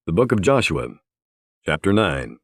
The book of Joshua, chapter 9.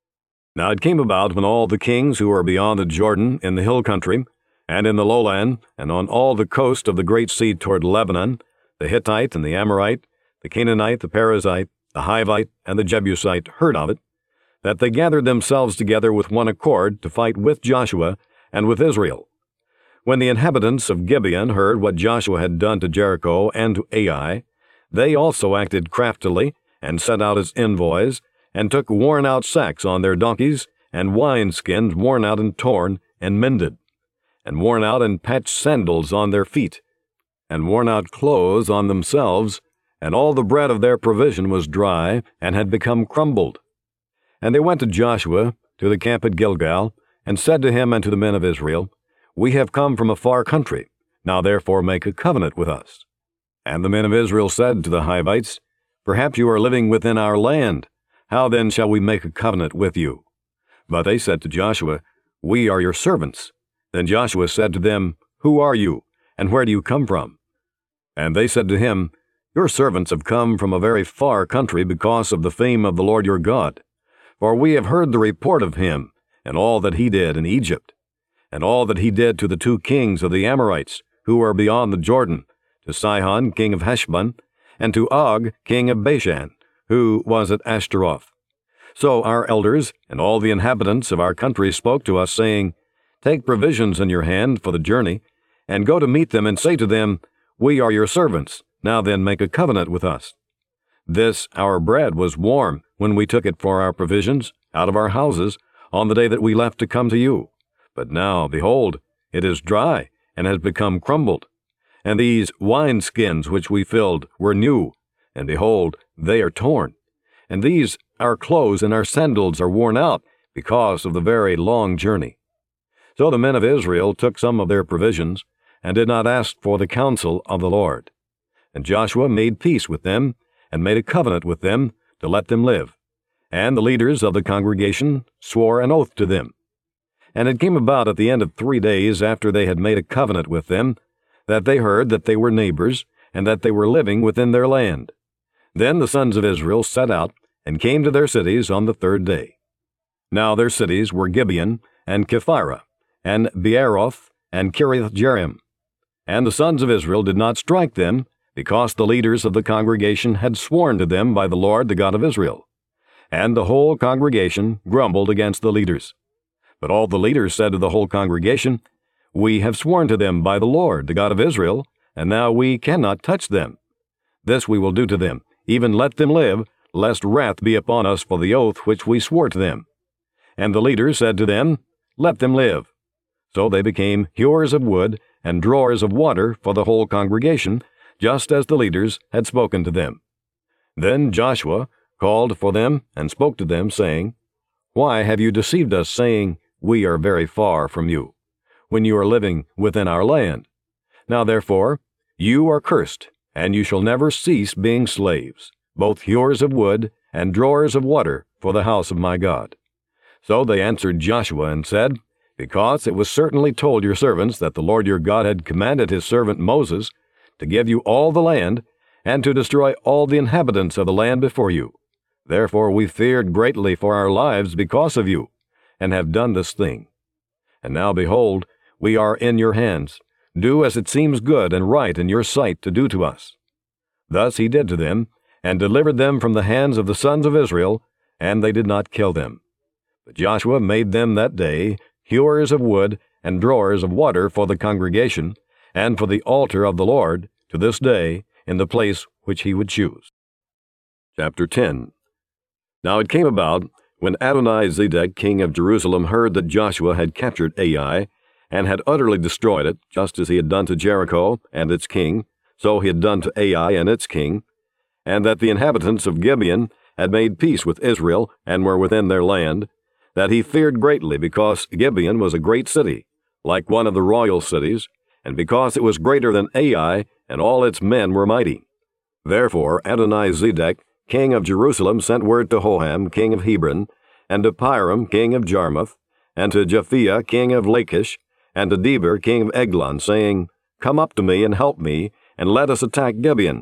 Now it came about when all the kings who were beyond the Jordan in the hill country, and in the lowland, and on all the coast of the great sea toward Lebanon, the Hittite and the Amorite, the Canaanite, the Perizzite, the Hivite, and the Jebusite heard of it, that they gathered themselves together with one accord to fight with Joshua and with Israel. When the inhabitants of Gibeon heard what Joshua had done to Jericho and to Ai, they also acted craftily, and sent out as envoys, and took worn-out sacks on their donkeys, and wine-skins worn out and torn, and mended, and worn out and patched sandals on their feet, and worn-out clothes on themselves, and all the bread of their provision was dry, and had become crumbled. And they went to Joshua, to the camp at Gilgal, and said to him and to the men of Israel, We have come from a far country, now therefore make a covenant with us. And the men of Israel said to the Hivites, Perhaps you are living within our land. How then shall we make a covenant with you? But they said to Joshua, We are your servants. Then Joshua said to them, Who are you, and where do you come from? And they said to him, Your servants have come from a very far country because of the fame of the Lord your God. For we have heard the report of him, and all that he did in Egypt, and all that he did to the two kings of the Amorites, who were beyond the Jordan, to Sihon king of Heshbon, and to Og king of Bashan, who was at Ashtaroth. So our elders and all the inhabitants of our country spoke to us, saying, Take provisions in your hand for the journey, and go to meet them, and say to them, We are your servants, now then make a covenant with us. This our bread was warm when we took it for our provisions out of our houses on the day that we left to come to you. But now, behold, it is dry, and has become crumbled. And these wineskins which we filled were new, and behold, they are torn. And these our clothes and our sandals are worn out because of the very long journey. So the men of Israel took some of their provisions, and did not ask for the counsel of the Lord. And Joshua made peace with them, and made a covenant with them to let them live. And the leaders of the congregation swore an oath to them. And it came about at the end of 3 days after they had made a covenant with them, that they heard that they were neighbors, and that they were living within their land. Then the sons of Israel set out, and came to their cities on the 3rd day. Now their cities were Gibeon, and Kephirah, and Beeroth, and Kiriath-jearim. And the sons of Israel did not strike them, because the leaders of the congregation had sworn to them by the Lord the God of Israel. And the whole congregation grumbled against the leaders. But all the leaders said to the whole congregation, We have sworn to them by the Lord, the God of Israel, and now we cannot touch them. This we will do to them, even let them live, lest wrath be upon us for the oath which we swore to them. And the leaders said to them, Let them live. So they became hewers of wood and drawers of water for the whole congregation, just as the leaders had spoken to them. Then Joshua called for them and spoke to them, saying, Why have you deceived us, saying, We are very far from you, when you are living within our land? Now therefore, you are cursed, and you shall never cease being slaves, both hewers of wood and drawers of water for the house of my God. So they answered Joshua and said, Because it was certainly told your servants that the Lord your God had commanded his servant Moses to give you all the land, and to destroy all the inhabitants of the land before you. Therefore we feared greatly for our lives because of you, and have done this thing. And now behold, we are in your hands. Do as it seems good and right in your sight to do to us. Thus he did to them, and delivered them from the hands of the sons of Israel, and they did not kill them. But Joshua made them that day hewers of wood and drawers of water for the congregation, and for the altar of the Lord, to this day, in the place which he would choose. Chapter 10. Now it came about, when Adoni-Zedek king of Jerusalem heard that Joshua had captured Ai, and had utterly destroyed it, just as he had done to Jericho and its king, so he had done to Ai and its king, and that the inhabitants of Gibeon had made peace with Israel, and were within their land, that he feared greatly, because Gibeon was a great city, like one of the royal cities, and because it was greater than Ai, and all its men were mighty. Therefore Adoni-Zedek king of Jerusalem sent word to Hoham king of Hebron, and to Piram king of Jarmuth, and to Japhia king of Lachish, and to Deber king of Eglon, saying, Come up to me and help me, and let us attack Gibeon,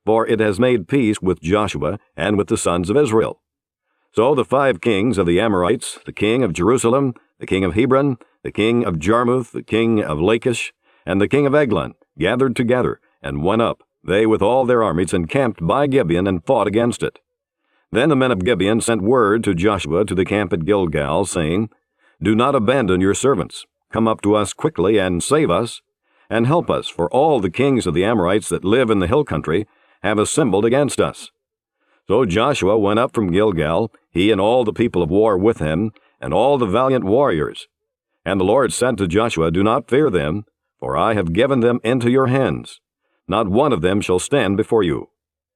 for it has made peace with Joshua and with the sons of Israel. So the 5 kings of the Amorites, the king of Jerusalem, the king of Hebron, the king of Jarmuth, the king of Lachish, and the king of Eglon, gathered together, and went up, they with all their armies, and camped by Gibeon, and fought against it. Then the men of Gibeon sent word to Joshua to the camp at Gilgal, saying, Do not abandon your servants. Come up to us quickly, and save us, and help us, for all the kings of the Amorites that live in the hill country have assembled against us. So Joshua went up from Gilgal, he and all the people of war with him, and all the valiant warriors. And the Lord said to Joshua, Do not fear them, for I have given them into your hands. Not one of them shall stand before you.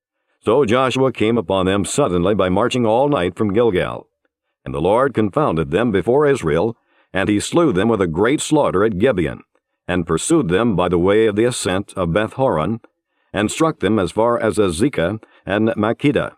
So Joshua came upon them suddenly by marching all night from Gilgal. And the Lord confounded them before Israel, and he slew them with a great slaughter at Gibeon, and pursued them by the way of the ascent of Beth-horon, and struck them as far as Azekah and Makkedah.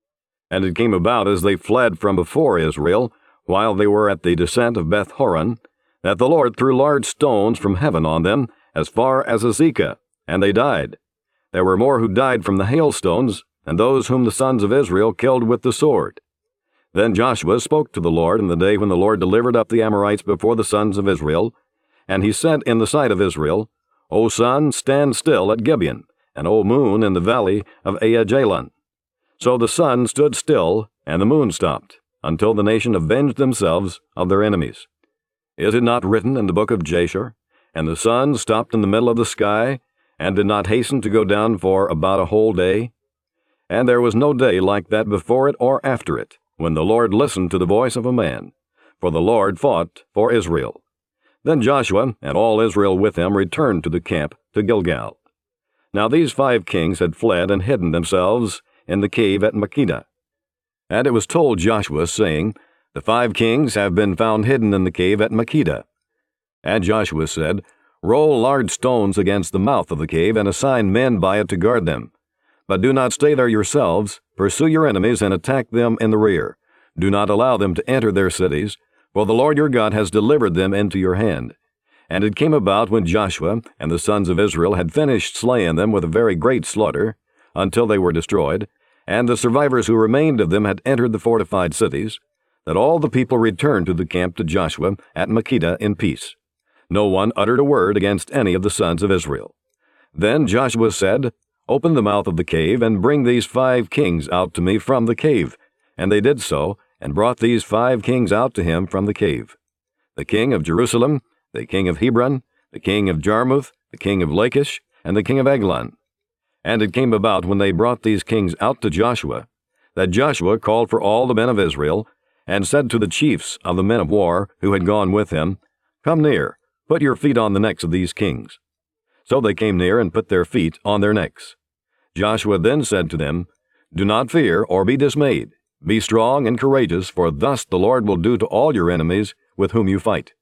And it came about as they fled from before Israel, while they were at the descent of Beth-horon, that the Lord threw large stones from heaven on them, as far as Azekah, and they died. There were more who died from the hailstones, than those whom the sons of Israel killed with the sword. Then Joshua spoke to the Lord in the day when the Lord delivered up the Amorites before the sons of Israel, and he said in the sight of Israel, O sun, stand still at Gibeon, and O moon in the valley of Aijalon. So the sun stood still, and the moon stopped, until the nation avenged themselves of their enemies. Is it not written in the book of Jasher? And the sun stopped in the middle of the sky, and did not hasten to go down for about a whole day? And there was no day like that before it or after it, when the Lord listened to the voice of a man, for the Lord fought for Israel. Then Joshua and all Israel with him returned to the camp to Gilgal. Now these 5 kings had fled and hidden themselves in the cave at Makkedah. And it was told Joshua, saying, The 5 kings have been found hidden in the cave at Makkedah. And Joshua said, Roll large stones against the mouth of the cave, and assign men by it to guard them. But do not stay there yourselves. Pursue your enemies and attack them in the rear. Do not allow them to enter their cities, for the Lord your God has delivered them into your hand. And it came about when Joshua and the sons of Israel had finished slaying them with a very great slaughter, until they were destroyed, and the survivors who remained of them had entered the fortified cities, that all the people returned to the camp to Joshua at Makkedah in peace. No one uttered a word against any of the sons of Israel. Then Joshua said, Open the mouth of the cave, and bring these 5 kings out to me from the cave. And they did so, and brought these 5 kings out to him from the cave. The king of Jerusalem, the king of Hebron, the king of Jarmuth, the king of Lachish, and the king of Eglon. And it came about when they brought these kings out to Joshua, that Joshua called for all the men of Israel, and said to the chiefs of the men of war who had gone with him, Come near, put your feet on the necks of these kings. So they came near and put their feet on their necks. Joshua then said to them, Do not fear or be dismayed. Be strong and courageous, for thus the Lord will do to all your enemies with whom you fight.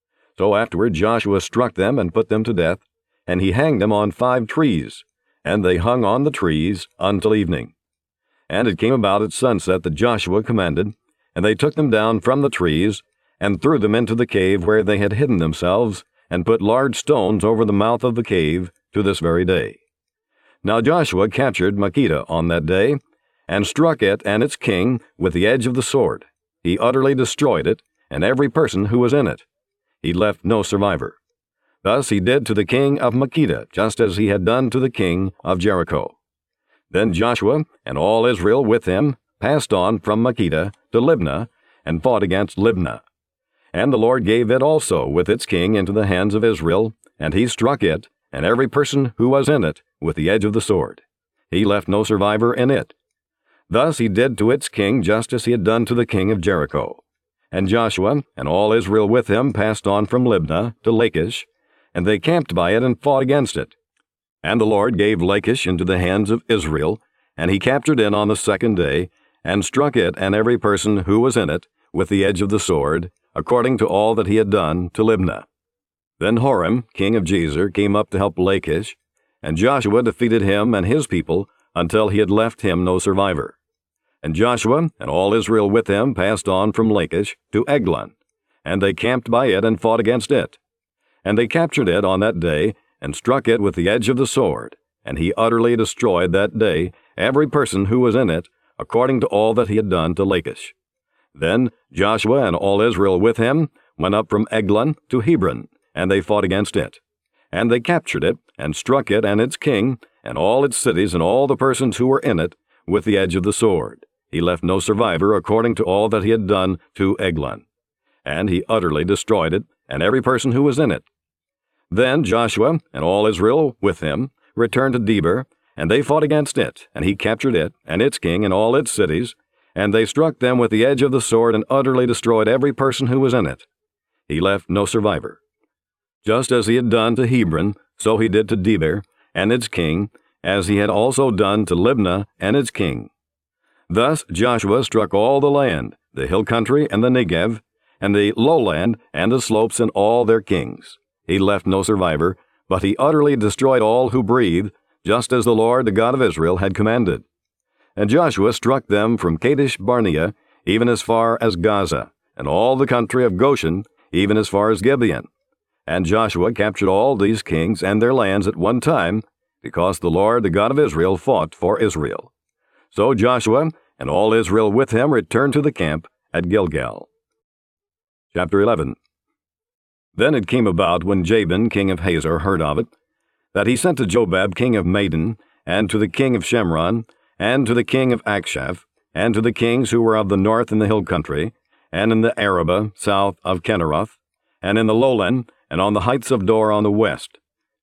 So afterward Joshua struck them and put them to death, and he hanged them on 5 trees, and they hung on the trees until evening. And it came about at sunset that Joshua commanded, and they took them down from the trees, and threw them into the cave where they had hidden themselves, and put large stones over the mouth of the cave to this very day. Now Joshua captured Makkedah on that day, and struck it and its king with the edge of the sword. He utterly destroyed it, and every person who was in it. He left no survivor. Thus he did to the king of Makkedah, just as he had done to the king of Jericho. Then Joshua and all Israel with him passed on from Makkedah to Libnah, and fought against Libnah. And the Lord gave it also with its king into the hands of Israel, and he struck it, and every person who was in it, with the edge of the sword. He left no survivor in it. Thus he did to its king just as he had done to the king of Jericho. And Joshua and all Israel with him passed on from Libnah to Lachish, and they camped by it and fought against it. And the Lord gave Lachish into the hands of Israel, and he captured it on the 2nd day, and struck it and every person who was in it with the edge of the sword, according to all that he had done to Libnah. Then Horam, king of Jazer, came up to help Lachish, and Joshua defeated him and his people until he had left him no survivor. And Joshua and all Israel with him passed on from Lachish to Eglon, and they camped by it and fought against it. And they captured it on that day, and struck it with the edge of the sword, and he utterly destroyed that day every person who was in it, according to all that he had done to Lachish. Then Joshua and all Israel with him went up from Eglon to Hebron, and they fought against it. And they captured it, and struck it and its king, and all its cities and all the persons who were in it, with the edge of the sword. He left no survivor according to all that he had done to Eglon. And he utterly destroyed it, and every person who was in it. Then Joshua and all Israel with him returned to Debir, and they fought against it, and he captured it, and its king, and all its cities, and they struck them with the edge of the sword, and utterly destroyed every person who was in it. He left no survivor. Just as he had done to Hebron, so he did to Debir, and its king, as he had also done to Libnah and its king. Thus Joshua struck all the land, the hill country and the Negev, and the lowland and the slopes and all their kings. He left no survivor, but he utterly destroyed all who breathed, just as the Lord, the God of Israel, had commanded. And Joshua struck them from Kadesh Barnea, even as far as Gaza, and all the country of Goshen, even as far as Gibeon. And Joshua captured all these kings and their lands at one time, because the Lord, the God of Israel, fought for Israel. So Joshua and all Israel with him returned to the camp at Gilgal. Chapter 11. Then it came about, when Jabin king of Hazor heard of it, that he sent to Jobab king of Madon, and to the king of Shemron, and to the king of Akshaph, and to the kings who were of the north in the hill country, and in the Arabah south of Kinneroth, and in the lowland, and on the heights of Dor on the west,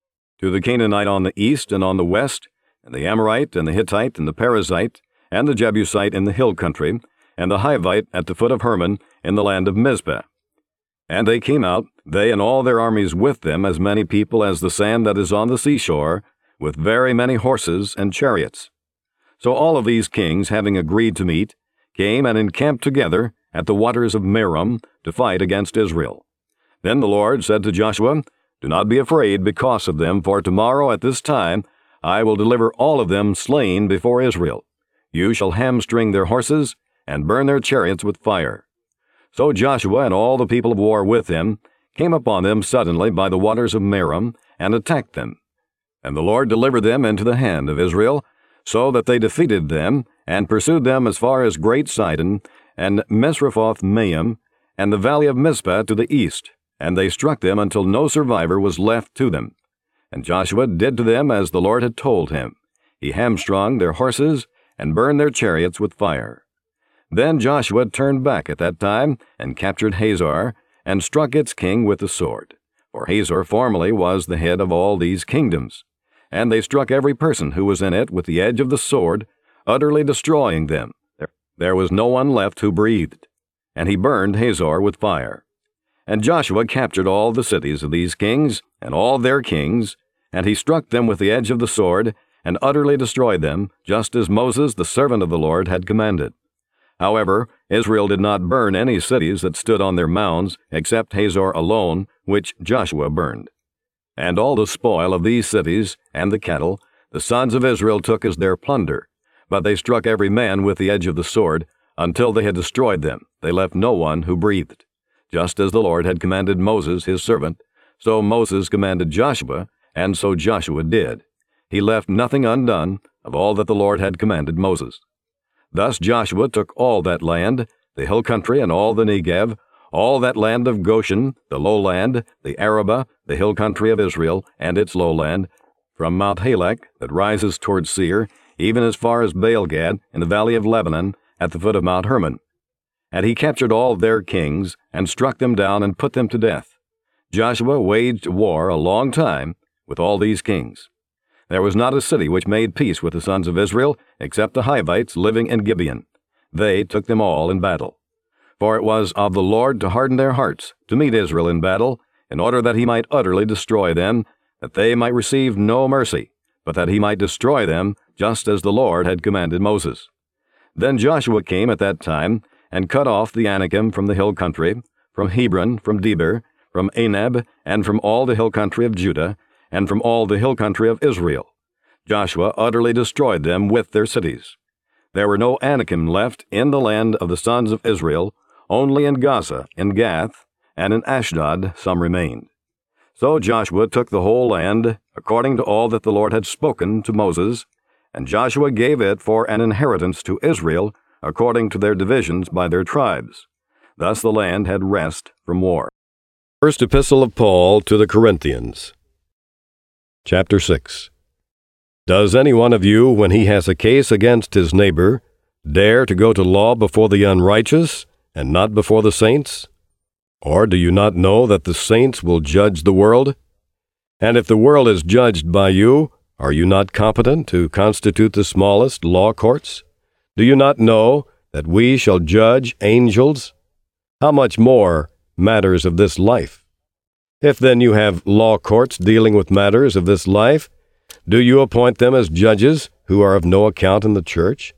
to the Canaanite on the east and on the west, and the Amorite, and the Hittite, and the Perizzite, and the Jebusite in the hill country, and the Hivite at the foot of Hermon in the land of Mizpah. And they came out, they and all their armies with them, as many people as the sand that is on the seashore, with very many horses and chariots. So all of these kings, having agreed to meet, came and encamped together at the waters of Merom to fight against Israel. Then the Lord said to Joshua, Do not be afraid because of them, for tomorrow at this time I will deliver all of them slain before Israel. You shall hamstring their horses, and burn their chariots with fire. So Joshua and all the people of war with him came upon them suddenly by the waters of Merom, and attacked them. And the Lord delivered them into the hand of Israel, so that they defeated them, and pursued them as far as Great Sidon, and Misrephoth-Maim, and the valley of Mizpah to the east, and they struck them until no survivor was left to them. And Joshua did to them as the Lord had told him. He hamstrung their horses, and burned their chariots with fire. Then Joshua turned back at that time, and captured Hazor, and struck its king with the sword. For Hazor formerly was the head of all these kingdoms. And they struck every person who was in it with the edge of the sword, utterly destroying them. There was no one left who breathed. And he burned Hazor with fire. And Joshua captured all the cities of these kings, and all their kings, and he struck them with the edge of the sword, and utterly destroyed them, just as Moses the servant of the Lord had commanded. However, Israel did not burn any cities that stood on their mounds, except Hazor alone, which Joshua burned. And all the spoil of these cities, and the cattle, the sons of Israel took as their plunder. But they struck every man with the edge of the sword, until they had destroyed them. They left no one who breathed. Just as the Lord had commanded Moses his servant, so Moses commanded Joshua, and so Joshua did. He left nothing undone of all that the Lord had commanded Moses. Thus Joshua took all that land, the hill country and all the Negev, all that land of Goshen, the lowland, the Arabah, the hill country of Israel, and its lowland, from Mount Halak, that rises toward Seir, even as far as Baalgad, in the valley of Lebanon, at the foot of Mount Hermon. And he captured all their kings, and struck them down and put them to death. Joshua waged war a long time with all these kings. There was not a city which made peace with the sons of Israel, except the Hivites living in Gibeon. They took them all in battle. For it was of the Lord to harden their hearts, to meet Israel in battle, in order that he might utterly destroy them, that they might receive no mercy, but that he might destroy them, just as the Lord had commanded Moses. Then Joshua came at that time, and cut off the Anakim from the hill country, from Hebron, from Debir, from Anab, and from all the hill country of Judah, and from all the hill country of Israel. Joshua utterly destroyed them with their cities. There were no Anakim left in the land of the sons of Israel, only in Gaza, in Gath, and in Ashdod some remained. So Joshua took the whole land, according to all that the Lord had spoken to Moses, and Joshua gave it for an inheritance to Israel, according to their divisions by their tribes. Thus the land had rest from war. First Epistle of Paul to the Corinthians. Chapter 6. Does any one of you, when he has a case against his neighbor, dare to go to law before the unrighteous, and not before the saints? Or do you not know that the saints will judge the world? And if the world is judged by you, are you not competent to constitute the smallest law courts? Do you not know that we shall judge angels? How much more matters of this life? If then you have law courts dealing with matters of this life, do you appoint them as judges who are of no account in the church?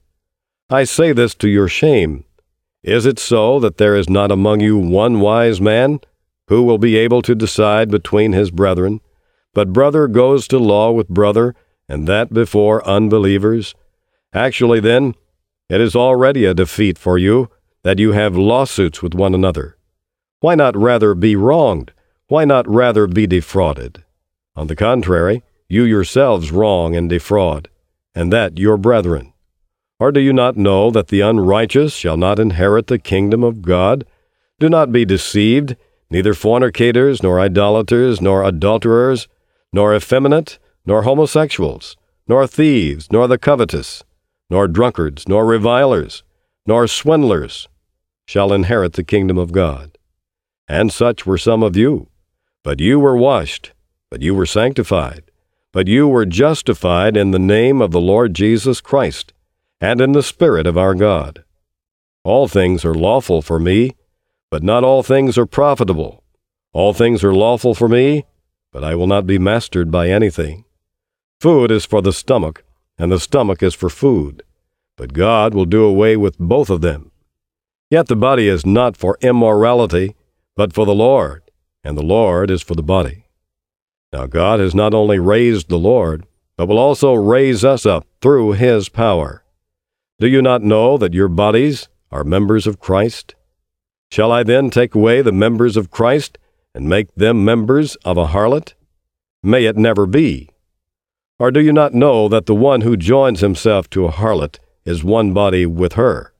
I say this to your shame. Is it so that there is not among you one wise man who will be able to decide between his brethren? But brother goes to law with brother, and that before unbelievers. Actually, then, it is already a defeat for you that you have lawsuits with one another. Why not rather be wronged? Why not rather be defrauded? On the contrary, you yourselves wrong and defraud, and that your brethren. Or do you not know that the unrighteous shall not inherit the kingdom of God? Do not be deceived, neither fornicators, nor idolaters, nor adulterers, nor effeminate, nor homosexuals, nor thieves, nor the covetous, nor drunkards, nor revilers, nor swindlers shall inherit the kingdom of God. And such were some of you. But you were washed, but you were sanctified, but you were justified in the name of the Lord Jesus Christ, and in the Spirit of our God. All things are lawful for me, but not all things are profitable. All things are lawful for me, but I will not be mastered by anything. Food is for the stomach, and the stomach is for food, but God will do away with both of them. Yet the body is not for immorality, but for the Lord, and the Lord is for the body. Now God has not only raised the Lord, but will also raise us up through His power. Do you not know that your bodies are members of Christ? Shall I then take away the members of Christ and make them members of a harlot? May it never be. Or do you not know that the one who joins himself to a harlot is one body with her?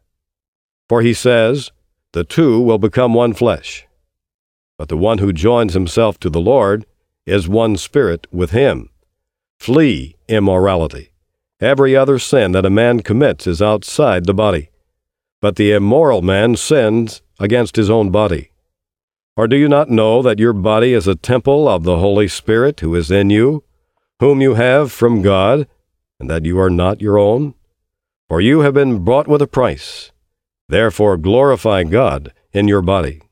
For he says, the two will become one flesh. But the one who joins himself to the Lord is one spirit with him. Flee immorality. Every other sin that a man commits is outside the body, but the immoral man sins against his own body. Or do you not know that your body is a temple of the Holy Spirit who is in you, whom you have from God, and that you are not your own? For you have been bought with a price. Therefore glorify God in your body.